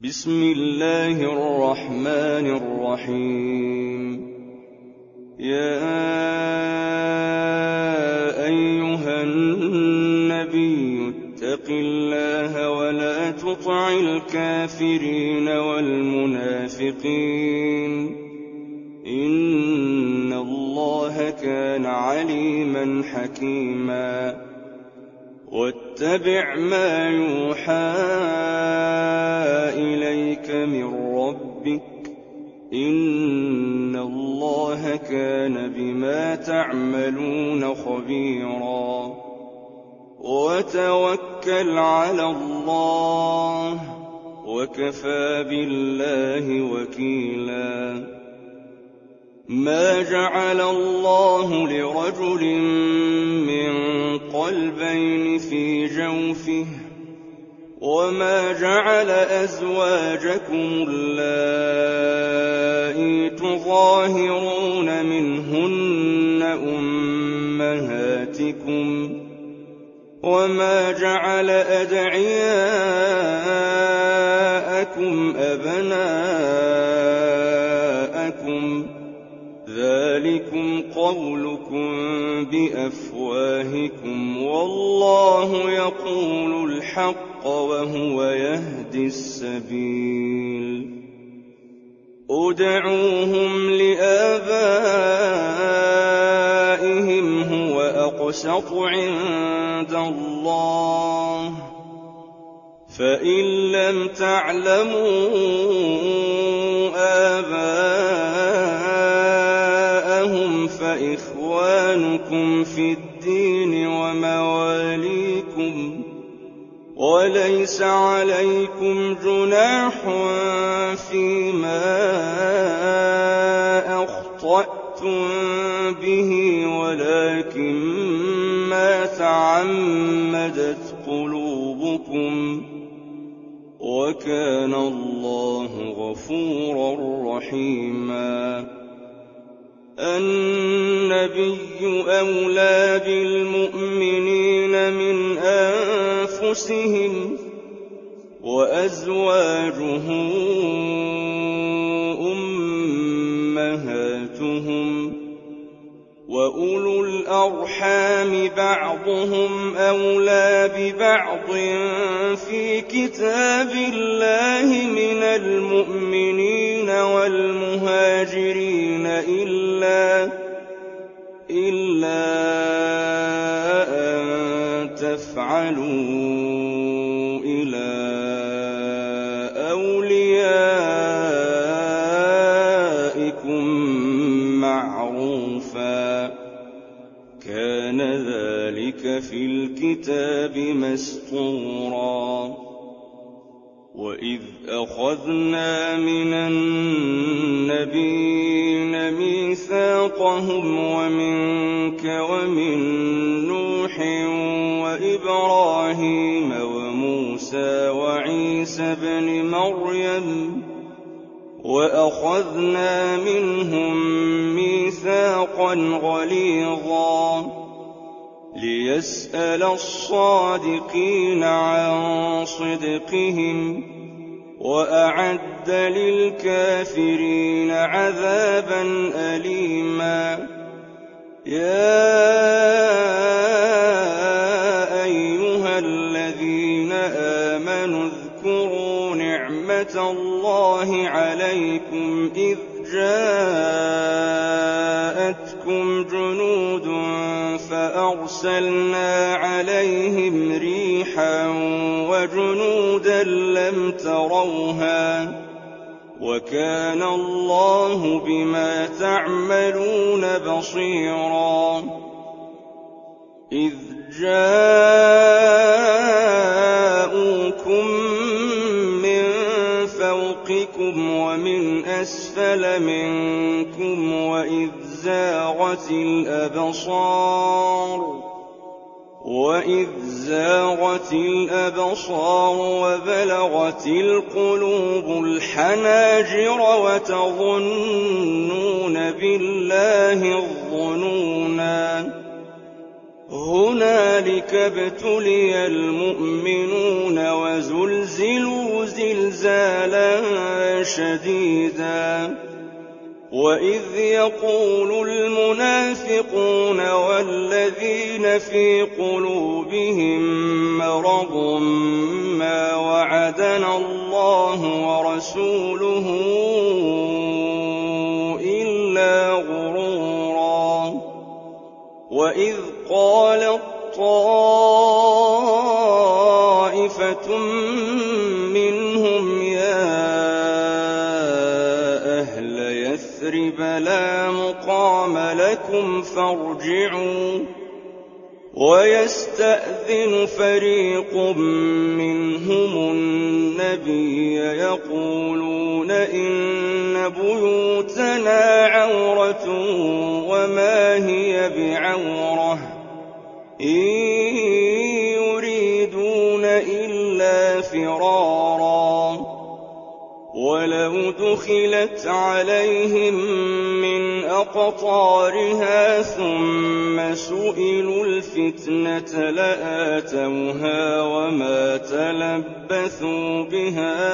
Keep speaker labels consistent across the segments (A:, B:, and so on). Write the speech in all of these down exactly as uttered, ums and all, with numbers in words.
A: بسم الله الرحمن الرحيم. يا أيها النبي اتق الله ولا تطع الكافرين والمنافقين إن الله كان عليما حكيما. واتبع ما يوحى إليك من ربك إن الله كان بما تعملون خبيرا. وتوكل على الله وكفى بالله وكيلا. ما جعل الله لرجل من قلبين في جوفه وما جعل أزواجكم اللائي تظاهرون منهن أمهاتكم وما جعل أدعياءكم أبناءكم ذلكم قولكم بأفواهكم والله يقول الحق وهو يهدي السبيل. ادعوهم لآبائهم هو أقسط عند الله فإن لم تعلموا آباءهم فإخوانكم في الدين ومواليكم وليس عليكم جناح فيما أخطأتم به ولكن ما تعمدت قلوبكم وكان الله غفورا رحيما. النبي أولى بالمؤمنين من أنفسهم وأزواجه أمهاتهم وأولو الأرحام بعضهم أولى ببعض في كتاب الله من المؤمنين والمهاجرين إلا إلا أن تفعلوا إلى أوليائكم معروفا كان ذلك في الكتاب مسطورا. وإذ أخذنا من النبيين ميثاقهم ومنك ومن نوح وإبراهيم وموسى وعيسى بن مريم وأخذنا منهم ميثاقا غليظا ليسأل الصادقين عن صدقهم وأعد للكافرين عذابا أليما. يا أيها الذين آمنوا اذكروا نعمة الله عليكم إذ جاءتكم جنود فأرسلنا عليهم ريحا وجنودا لم تروها وكان الله بما تعملون بصيرا. إذ جاءوكم من فوقكم ومن أسفل منكم وإذ زاغت الأبصار وإذ زاغت الأبصار وبلغت القلوب الحناجر وتظنون بالله الظنونا هُنَالِكَ ابْتُلِيَ الْمُؤْمِنُونَ وَزُلْزِلُوا زِلْزَالًا شَدِيدًا. وَإِذْ يَقُولُ الْمُنَافِقُونَ وَالَّذِينَ فِي قُلُوبِهِم مَّرَضٌ مَّا وَعَدَنَا اللَّهُ وَرَسُولُهُ إِلَّا غُرُورًا. وَإِذْ قَالَت طَّائِفَةٌ مِّنْهُمْ يَا أَهْلَ يَثْرِبَ لَا مُقَامَ لَكُمْ فَارْجِعُوا. وَيَسْتَأْذِنُ فَرِيقٌ مِّنْهُمُ النَّبِيَّ يَقُولُونَ إِنَّ بُيُوتَنَا عَوْرَةٌ وَمَا هِيَ بِعَوْرَةٍ إِن يُرِيدُونَ إِلَّا فِرَارًا. وَلَوْ دُخِلَتْ عَلَيْهِم مِّنْ أَقْطَارِهَا ثُمَّ سُئِلُوا الْفِتْنَةَ لَآتَوْهَا وَمَا تَلَبَّثُوا بِهَا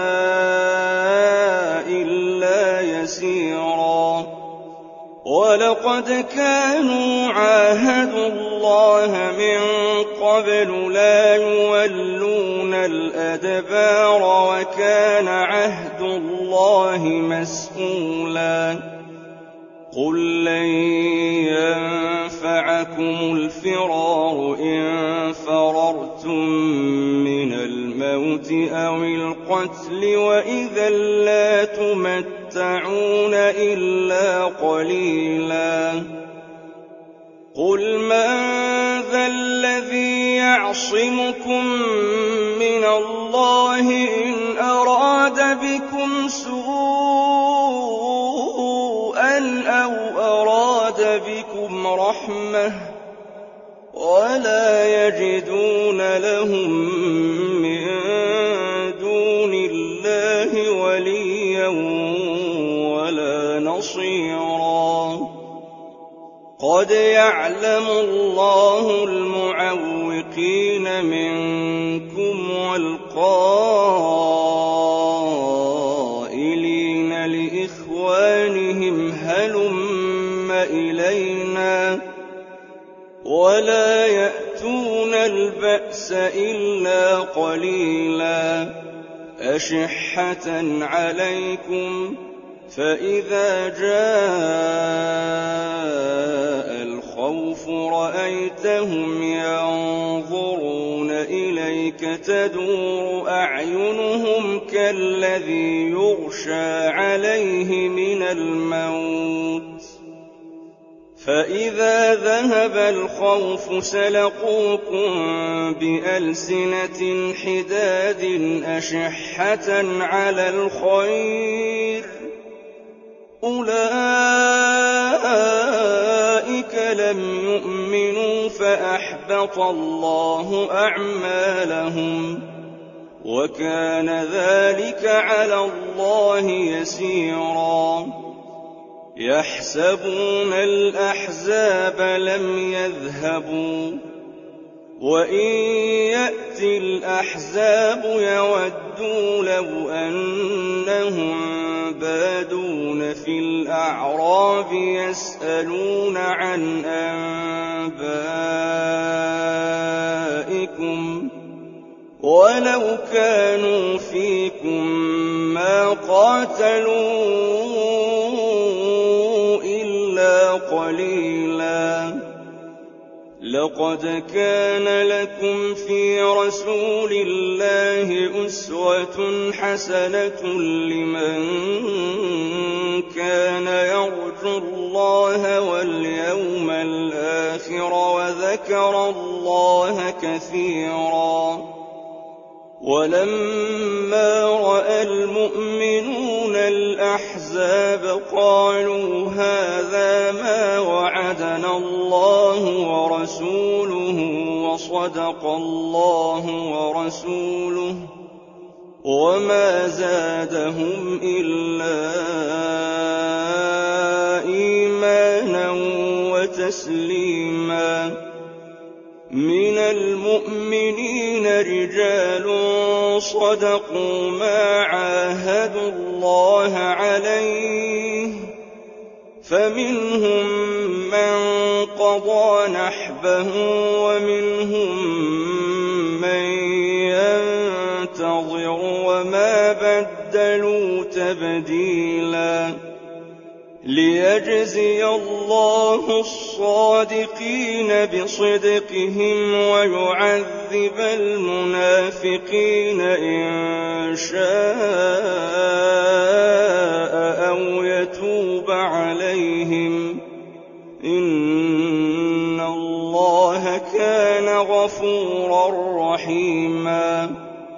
A: إِلَّا يَسِيرًا. وَلَقَدْ كَانُوا عَاهَدُوا اللَّهَ مِن قَبْلُ لَا يُوَلُّونَ الْأَدْبَارَ وَكَانَ عَهْدُ اللَّهِ مَسْئُولًا. قُل لَّن يَنفَعَكُمُ الْفِرَارُ إِن فَرَرْتُم مِّنَ الْمَوْتِ أَوِ الْقَتْلِ وَإِذًا لَّا تُمَتَّعُونَ إِلَّا قَلِيلًا. قُلْ مَن ذَا الَّذِي يَعْصِمُكُم مِّنَ اللَّهِ إِنْ أَرَادَ بِكُمْ سُوءًا أَوْ أَرَادَ بِكُمْ رَحْمَةً وَلَا يَجِدُونَ لَهُم مِّن دُونِ اللَّهِ وَلِيًّا وَلَا نَصِيرًا. قَدْ يَعْلَمُ اللَّهُ الْمُعَوِّقِينَ مِنكُمْ وَالْقَائِلِينَ لِإِخْوَانِهِمْ هَلُمَّ إِلَيْنَا وَلَا يَأْتُونَ الْبَأْسَ إِلَّا قَلِيلًا. أَشِحَّةً عَلَيْكُمْ فَإِذَا جَاءَ الْخَوْفُ رَأَيْتَهُمْ يَنظُرُونَ إِلَيْكَ تَدُورُ أَعْيُنُهُمْ كَالَّذِي يُغْشَىٰ عَلَيْهِ مِنَ الْمَوْتِ فَإِذَا ذَهَبَ الْخَوْفُ سَلَقُوكُم بِأَلْسِنَةٍ حِدَادٍ أَشِحَّةً عَلَى الْخَيْرِ أُولَٰئِكَ لَمْ يُؤْمِنُوا فَأَحْبَطَ اللَّهُ أَعْمَالَهُمْ وَكَانَ ذَٰلِكَ عَلَى اللَّهِ يَسِيرًا. يَحْسَبُونَ الْأَحْزَابَ لَمْ يَذْهَبُوا وَإِن يَأْتِ الْأَحْزَابُ يَوَدُّوا لَوْ أَنَّهُم بَادُونَ فِي الْأَعْرَابِ يَسْأَلُونَ عَنْ أَنبَائِكُمْ وَلَوْ كَانُوا فِيكُم مَّا قَاتَلُوا إِلَّا قَلِيلًا. لَقَدْ كَانَ لَكُمْ فِي رَسُولِ اللَّهِ أُسْوَةٌ حَسَنَةٌ لِّمَن كَانَ يَرْجُو اللَّهَ وَالْيَوْمَ الْآخِرَ وَذَكَرَ اللَّهَ كَثِيرًا. وَلَمَّا رَأَى الْمُؤْمِنُونَ الْأَحْزَابَ قَالُوا هَٰذَا مَا وَعَدَنَا اللَّهُ وَرَسُولُهُ وَصَدَقَ اللَّهُ وَرَسُولُهُ وَمَا زَادَهُمْ إِلَّا إِيمَانًا وَتَسْلِيمًا. المؤمنين رجال صدقوا ما عاهدوا الله عليه فمنهم من قضى نحبه ومنهم من ينتظر وما بدلوا تبديلا ليجزي الله الصادقين بصدقهم ويعذب المنافقين إن شاء أو يتوب عليهم إن الله كان غفورا رحيما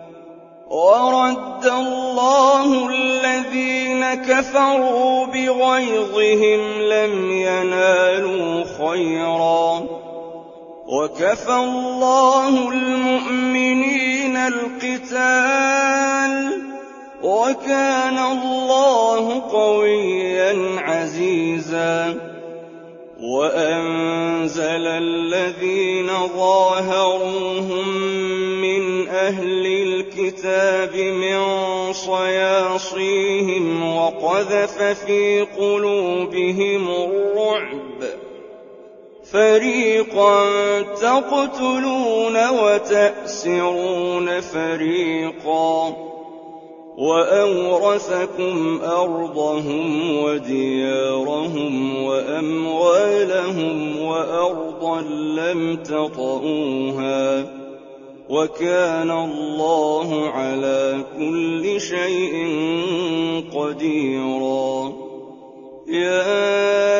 A: ورد الله الذين كفروا بغيظهم لم ينالوا خيرا وكفى الله المؤمنين القتال وكان الله قويا عزيزا وأنزل الذين ظاهروهم من أهل الكتاب من صياصيهم وقذف في قلوبهم الرعب فريقا تقتلون وتأسرون فريقا وأورثكم أرضهم وديارهم وأموالهم وأرضا لم تطئوها وكان الله على كل شيء قديرا يا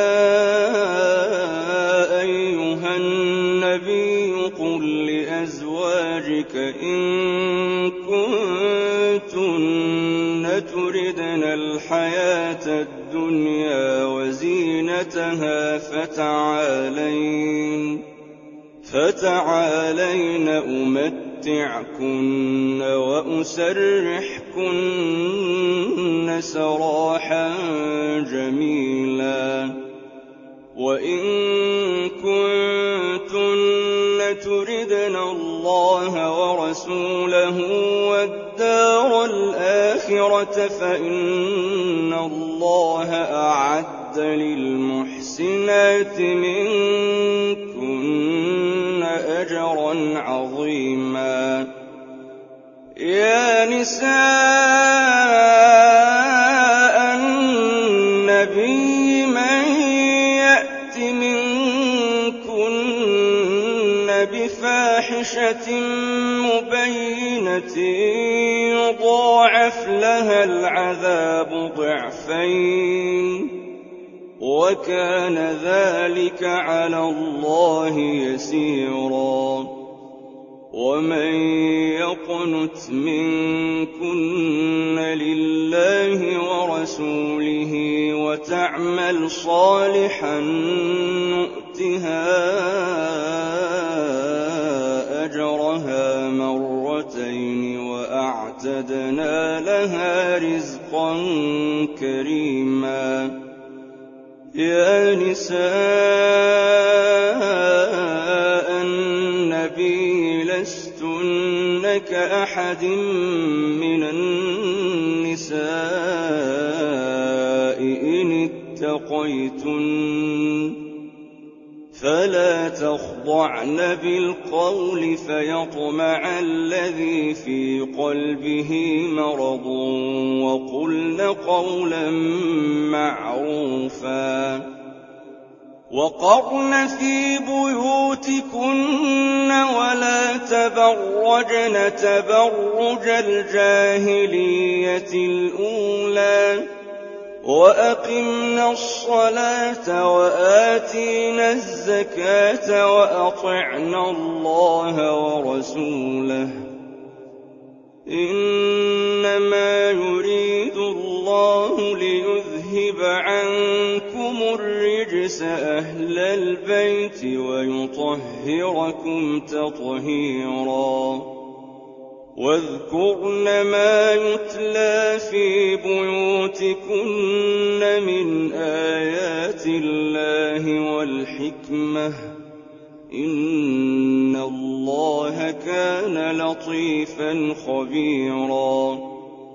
A: أيها النبي قل لأزواجك إن كنتن تردن الحياة الدنيا وزينتها فتعالين فتعالين أمتعكن وأسرحكن سراحا جميلا وإن كنتن تردن الله ورسوله والدار الآخرة فإن الله أعد للمحسنات منكن أجرا عظيما يا نساء النبي من يأت منكن بفاحشة مبينة يضاعف لها العذاب ضعفين وكان ذلك على الله يسيرا ومن يقنت منكن لله ورسوله وتعمل صالحا نؤتها أجرها مرتين وأعتدنا لها رزقا كريما يا نساء النبي لستن كأحد من النساء إن اتقيتن فلا تخضعن بالقول فيطمع الذي في قلبه مرض وقلن قولا معروفا وقرن في بيوتكن ولا تبرجن تبرج الجاهلية الأولى وأقمنا الصلاة وآتينا الزكاة وأطعنا الله ورسوله إنما يريد الله ليذهب عنكم الرجس أهل البيت ويطهركم تطهيرا واذكرن ما يتلى في بيوتكن من آيات الله والحكمة إن الله اللَّهَ كَانَ لَطِيفًا خَبِيرًا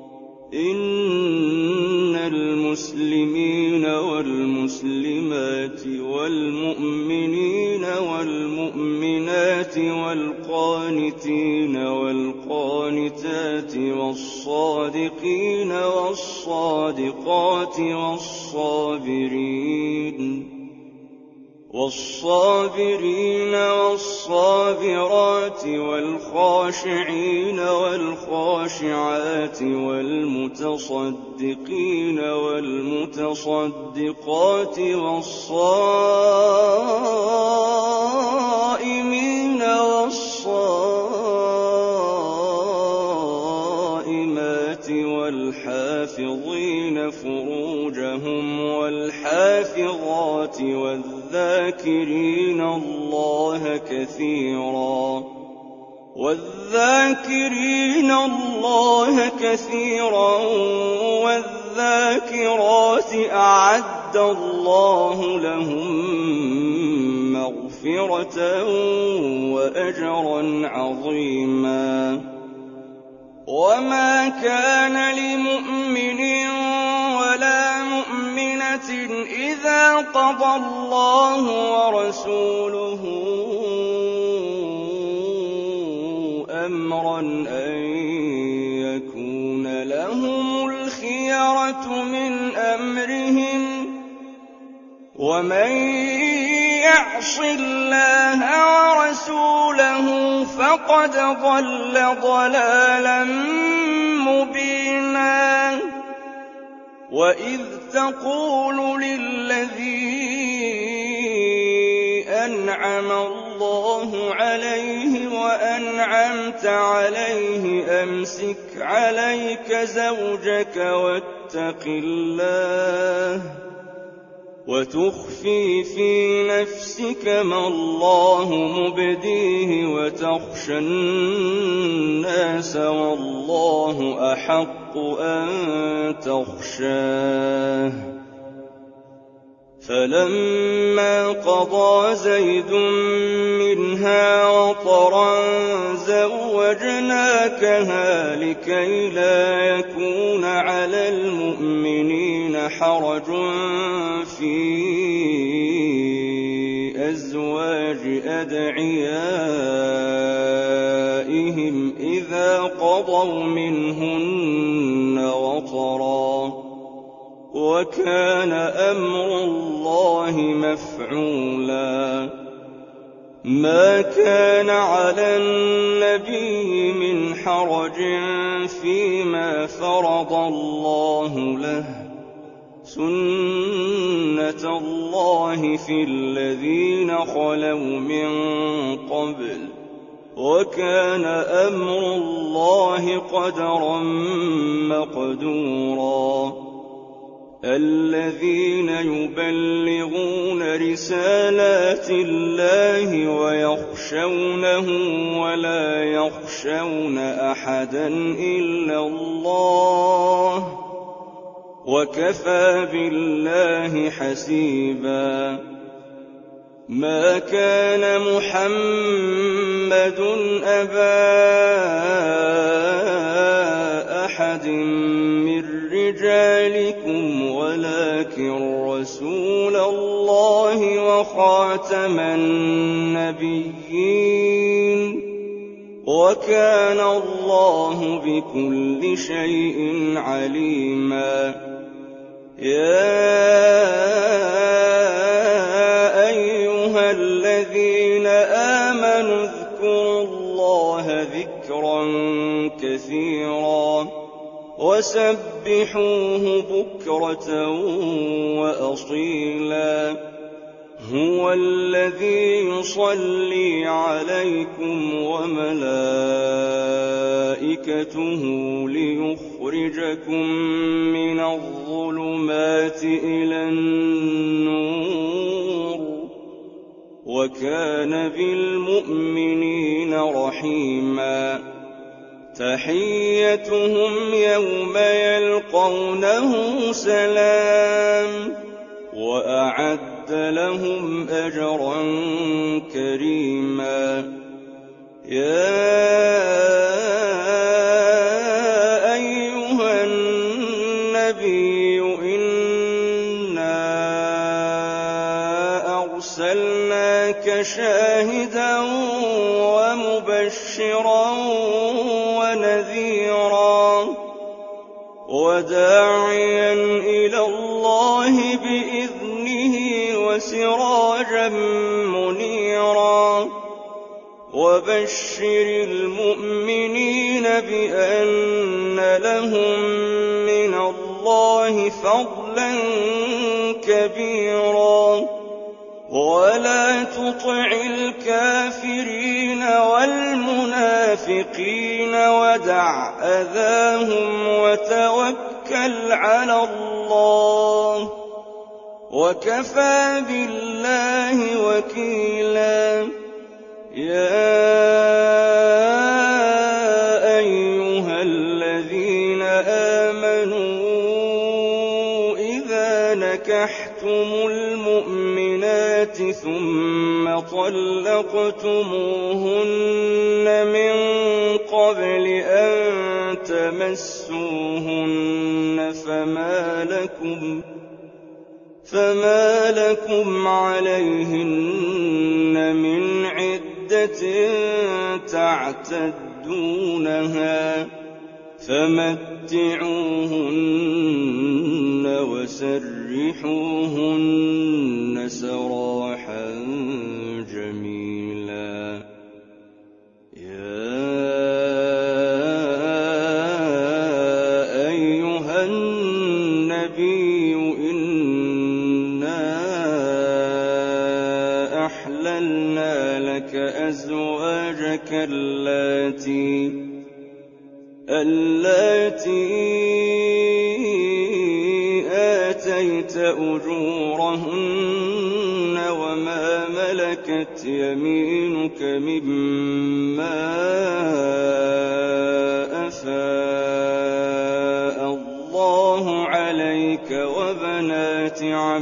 A: إِنَّ الْمُسْلِمِينَ وَالْمُسْلِمَاتِ وَالْمُؤْمِنِينَ وَالْمُؤْمِنَاتِ وَالْقَانِتِينَ وَالْقَانِتَاتِ وَالصَّادِقِينَ وَالصَّادِقَاتِ وَالصَّابِرِينَ والصابرين والصابرات والخاشعين والخاشعات والمتصدقين والمتصدقات والصائمين والصائمات والحافظين فروجهم والحافظات والذاكرين الله كثيرا والذاكرين الله كثيرا والذاكرات أعد الله لهم مغفرة وأجرا عظيما وما كان لمؤمن ولا مؤمنة إذا قضى الله ورسوله أمرا أن يكون لهم الخيرة من أمرهم ومن يعص الله ورسوله فقد ضل ضلالا مبينا وإذ تقول للذي أنعم الله عليه وأنعمت عليه أمسك عليك زوجك واتق الله وتخفي في نفسك ما الله مبديه وتخشى الناس والله أحق أن تخشاه فلما قضى زيد منها وطرا زوجناكها لكي لا يكون على المؤمنين حرج في أزواج أدعيائهم إذا قضوا منهن وطرا وكان أمر الله مفعولا ما كان على النبي من حرج فيما فرض الله له سنة الله في الذين خلوا من قبل وكان أمر الله قدرا مقدورا الذين يبلغون رسالات الله ويخشونه ولا يخشون أحدا إلا الله وكفى بالله حسيبا ما كان محمد أبا أحد من رجالكم ولكن رسول الله وخاتم النبيين وكان الله بكل شيء عليما يا أيها الذين آمنوا اذكروا الله ذكرا كثيرا وسبحوه بكرة وأصيلا هو الذي يصلي عليكم وملائكته ليخرجكم من الظلمات إلى النور وكان بالمؤمنين رحيما تحيتهم يوم يلقونه سلام وأعد لهم أجرا كريما يَا أَيُّهَا النَّبِيُّ إِنَّا أَرْسَلْنَاكَ شَاهِدًا وَمُبَشِّرًا وَنَذِيرًا وَدَاعِيًا إِلَى اللَّهِ بِإِذْنِهِ وَسِرَاجًا مُّنِيرًا وَبَشِّرِ الْمُؤْمِنِينَ بِأَنَّ لَهُم مِّنَ اللَّهِ فَضْلًا كَبِيرًا وَلَا تُطِعِ الْكَافِرِينَ وَالْمُنَافِقِينَ وَدَعْ أَذَاهُمْ وَتَوَكَّلْ عَلَى اللَّهِ ۚ وَكَفَىٰ بِاللَّهِ وَكِيلًا يَا أَيُّهَا الَّذِينَ آمَنُوا إِذَا نَكَحْتُمُ الْمُؤْمِنَاتِ ثُمَّ طَلَّقْتُمُوهُنَّ مِن قَبْلِ أَن تَمَسُّوهُنَّ فَمَا لَكُمْ عَلَيْهِنَّ مِنْ عِدَّةٍ تَعْتَدُّونَهَا فَمَتِّعُوهُنَّ وَسَرِّحُوهُنَّ سَرَاحًا جَمِيلًا يَا أَيُّهَا النَّبِيُّ إِنَّا أَحْلَلْنَا لَكَ أَزْوَاجَكَ اللَّاتِي آتَيْتَ أُجُورَهُنَّ وَمَا مَلَكَتْ يَمِينُكَ مِمَّا أَفَاءَ اللَّهُ عَلَيْكَ وَبَنَاتِ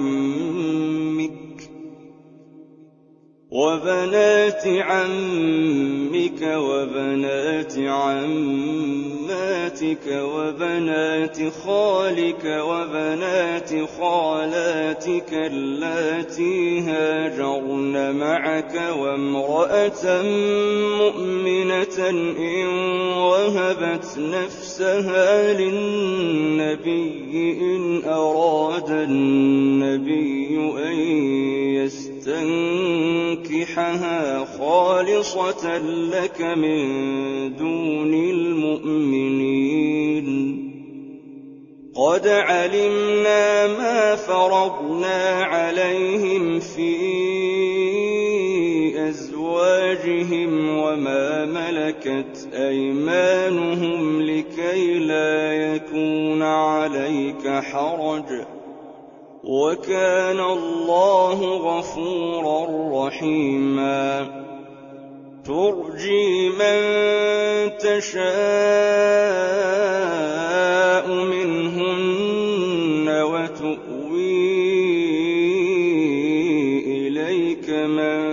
A: عَمِّكَ وَبَنَاتِ عَمَّاتِكَ وَبَنَاتِ خَالِكَ وَبَنَاتِ خَالَاتِكَ اللَّاتِي هَاجَرْنَ مَعَكَ وَامْرَأَةً مُّؤْمِنَةً إِن وَهَبَتْ نَفْسَهَا لِلنَّبِيِّ إِنْ أَرَادَ النَّبِيُّ أَن يَسْتَنكِحَهَا خَالِصَةً لَّكَ مِن دُونِ الْمُؤْمِنِينَ قَدْ عَلِمْنَا مَا فَرَضْنَا عَلَيْهِمْ فِي أَزْوَاجِهِمْ وَمَا مَلَكَتْ أَيْمَانُهُمْ لِكَيْ لَا يَكُونَ عَلَيْكَ حَرَجٌ ۗ وَكَانَ اللَّهُ غَفُورًا رَّحِيمًا تُرْجِي مَن تَشَاءُ مِنْهُنَّ وَتُؤْوِي إِلَيْكَ مَن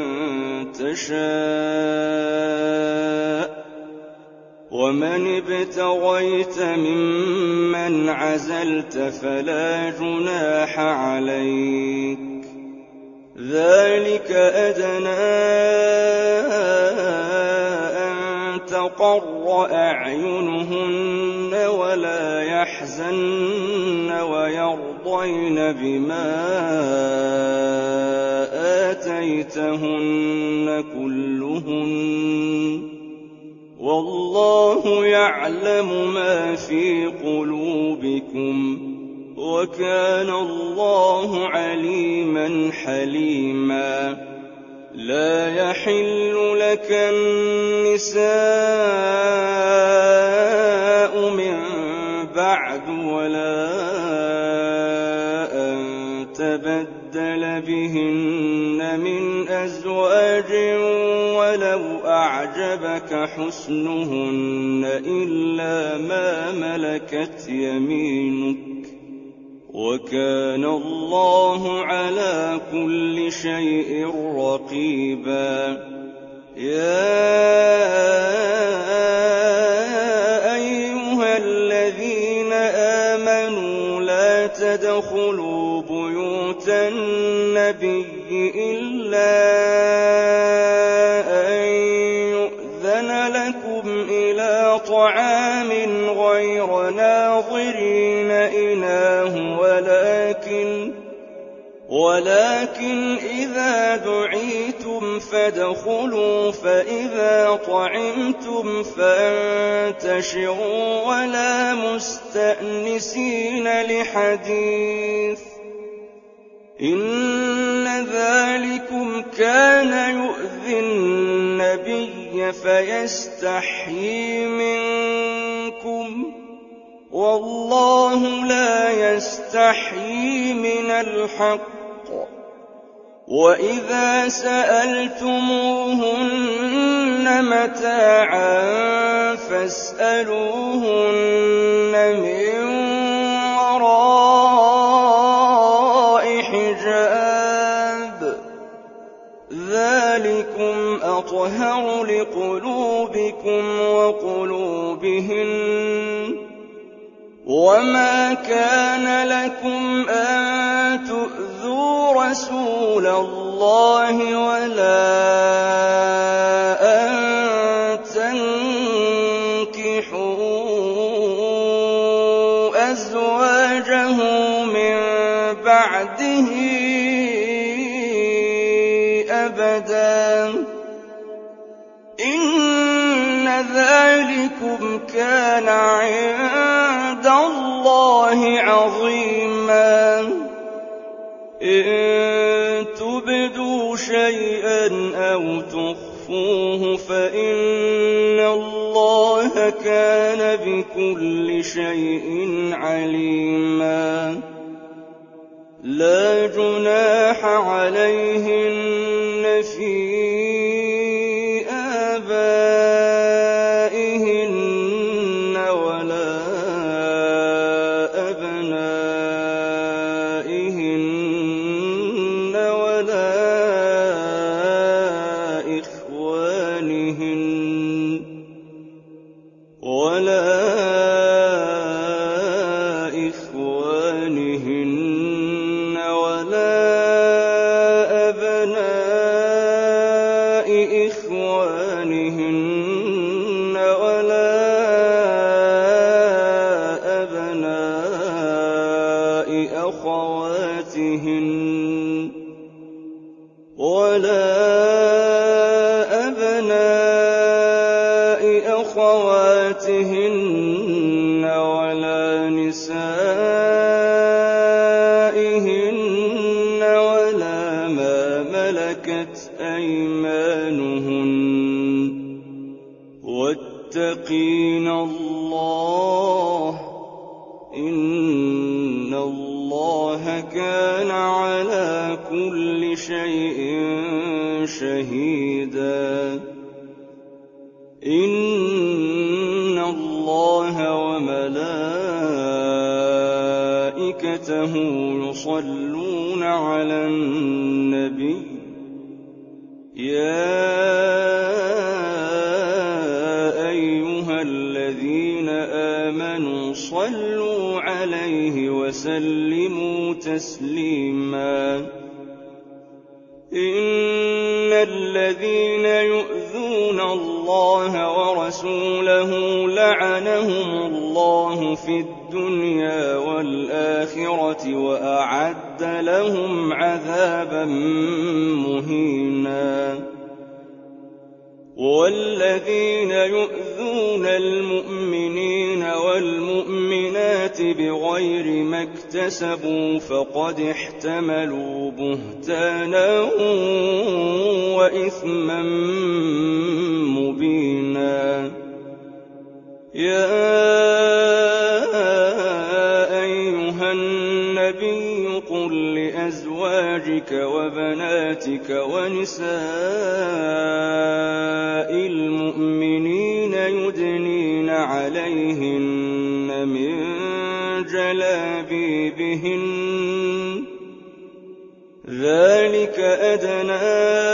A: تَشَاءُ ۖ وَمَنِ ابْتَغَيْتَ مِمَّنْ عَزَلْتَ فَلَا جُنَاحَ عَلَيْكَ ۚ ذَٰلِكَ أَدْنَىٰ أَن تَقَرَّ أَعْيُنُهُنَّ وَلَا يَحْزَنَّ وَيَرْضَيْنَ بِمَا آتَيْتَهُنَّ كُلُّهُنَّ ۚ وَاللَّهُ يَعْلَمُ مَا فِي قُلُوبِكُمْ ۚ وَكَانَ اللَّهُ عَلِيمًا حَلِيمًا لَا يَحِلُّ لَكَ النِّسَاءُ مِن بَعْدُ وَلَا أَن تَبَدَّلَ بِهِنَّ مِنْ أَزْوَاجٍ وَلَوْ أَعْجَبَكَ حُسْنُهُنَّ إِلَّا مَا مَلَكَتْ يَمِينُكَ ۗ وَكَانَ اللَّهُ عَلَىٰ كُلِّ شَيْءٍ رَّقِيبًا يَا أَيُّهَا الَّذِينَ آمَنُوا لَا تَدْخُلُوا بُيُوتَ النَّبِيِّ إِلَّا أَن يُؤْذَنَ لَكُمْ إِلَىٰ طَعَامٍ غَيْرَ نَاظِرِينَ إِنَاهُ وَلَٰكِنْ ولكن إذا دعيتم فادخلوا فإذا طعمتم فانتشروا ولا مستأنسين لحديث إن ذلكم كان يؤذي النبي فيستحيي منكم والله لا يستحيي من الحق وإذا سألتموهن متاعا فاسألوهن من وراء حجاب ذلكم أطهر لقلوبكم وقلوبهن وما كان لكم أن تؤذوا رسول الله ولا أن تنكحوا أزواجه من بعده أبدا إن ذلكم كان عند الله عظيما إن تبدوا شيئا أو تخفوه فإن الله كان بكل شيء عليما لا جناح عليهن في آبائهن ولا أبنائهن ولا إخوانهن ولا إخوانهن ولا أبناء إخوانهن ولا أبناء أخواتهن ولا أبناء أخواتهن ولا نسائهن ولا ما ملكت أيمانهن واتقين الله إن الله كان على كل شيء شهيدا إن الله وملائكته يصلون على النبي يا أيها الذين آمنوا صلوا عليه وسلموا تسليما إن الذين يؤذون الله ورسوله لعنهم الله في الدنيا والآخرة وأعد لهم عذابا مهينا والذين يؤذون المؤمنين والمؤمنات بغير ما اكتسبوا فقد احتملوا بهتانا وإثما مبينا يا أيها النبي قل لأزواجك وبناتك ونساء المؤمنين يدنين عليهن من جلابيبهن ذلك أدنى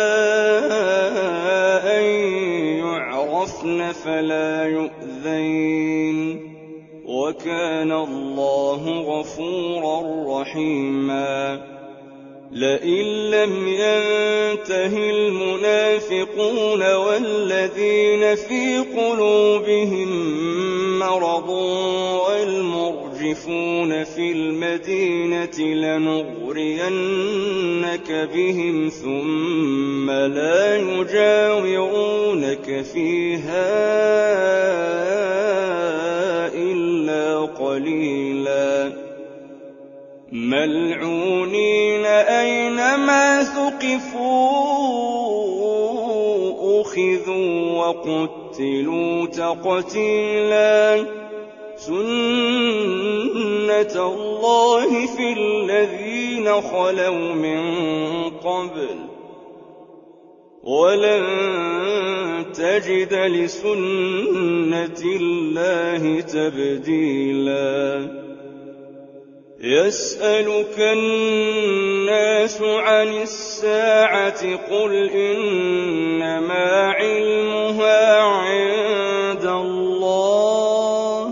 A: أن يعرفن فلا يؤذين وكان الله غفورا رحيما لئن لم ينته المنافقون والذين في قلوبهم مرض والمرجفون في المدينة لنغرينك بهم ثم لا يجاورونك فيها إلا قليلا ملعونين أينما ثقفوا أخذوا وقتلوا تقتيلا سنة الله في الذين خلوا من قبل ولن تجد لسنة الله تبديلا يسألك الناس عن الساعة قل إنما علمها عند الله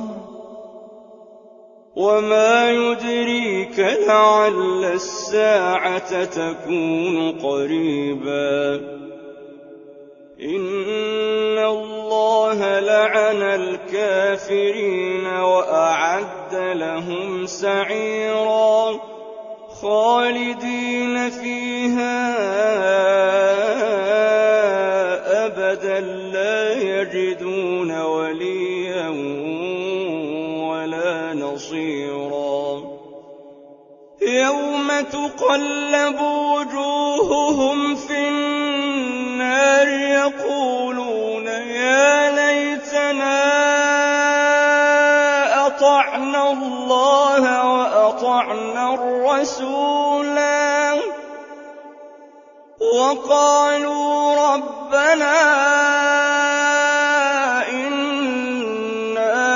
A: وما يدريك لعل الساعة تكون قريبا إن الله لعن الكافرين وأعد لهم سعيرا خالدين فيها أبدا لا يجدون وليا ولا نصيرا يوم تقلب وجوههم في النار يقولون يا ليتنا أطعنا الله وأطعنا الرسولا وقالوا ربنا إنا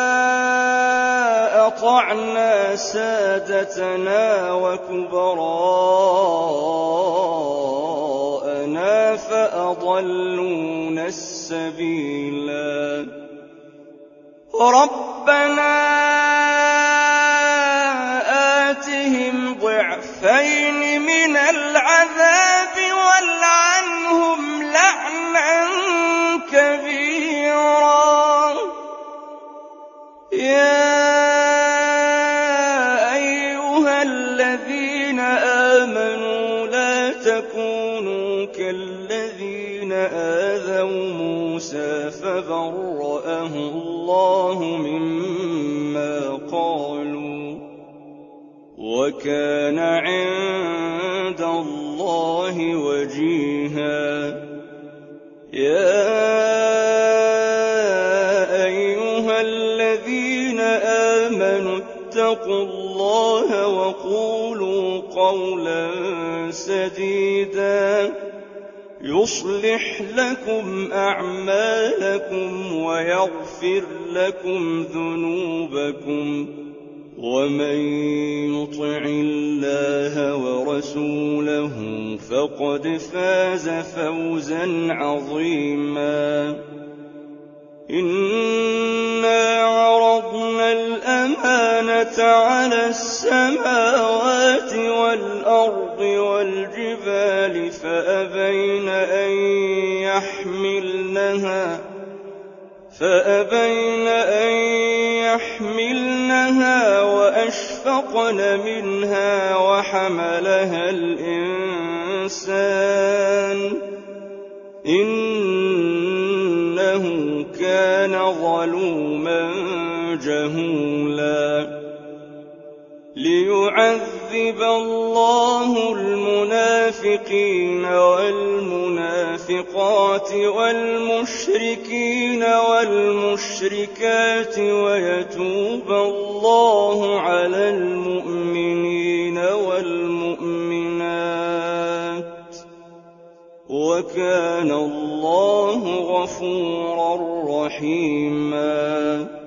A: أطعنا سادتنا وكبراءنا فأضلونا السبيلا ربنا آتهم ضعفين من العذاب والعنهم لعنا كبيرا يا أيها الذين آمنوا لا تكونوا كالذين آذوا موسى فبرأه الله مما قالوا وكان عند الله وجيها يا أيها الذين آمنوا اتقوا الله وقولوا قولا سديدا يصلح لكم أعمالكم ويغفر لكم ذنوبكم ومن يطع الله ورسوله فقد فاز فوزا عظيما إنا عرضنا الأمانة على السماوات والأرض والجبال فأبين أن يحملنها فأبين أن يحملنها وأشفقن منها وحملها الإنسان إنه كان ظلوما جهولا ليعذب الله المنافقين والمنافقات والمشركين والمشركات ويتوب الله على المؤمنين والمؤمنات وكان الله غفورا رحيما